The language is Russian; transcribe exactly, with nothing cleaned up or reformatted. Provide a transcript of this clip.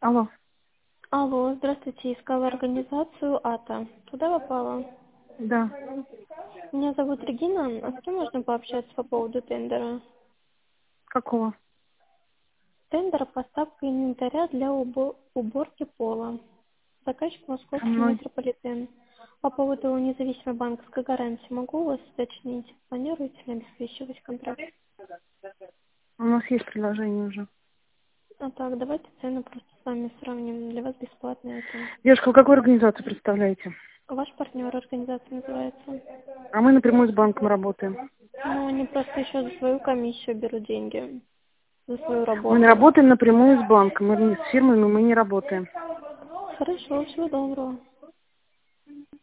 Алло. Алло, здравствуйте, искала организацию АТО. Туда попала? Да. Меня зовут Регина, а с кем можно пообщаться по поводу тендера? Какого? Тендер поставка инвентаря для убо- уборки пола. Заказчик Со Московский мной. метрополитен. По поводу независимой банковской гарантии могу у вас уточнить? Планируете ли обеспечивать контракт? У нас есть предложение уже. А так, давайте цену просто с вами сравним. Для вас бесплатно это. Девушка, вы какую организацию представляете? Ваш партнер организация называется. А мы напрямую с банком работаем. Ну, они просто еще за свою комиссию берут деньги. За свою Мы не работу. работаем напрямую с банком. Мы с фирмами мы не работаем. Хорошо, всего доброго.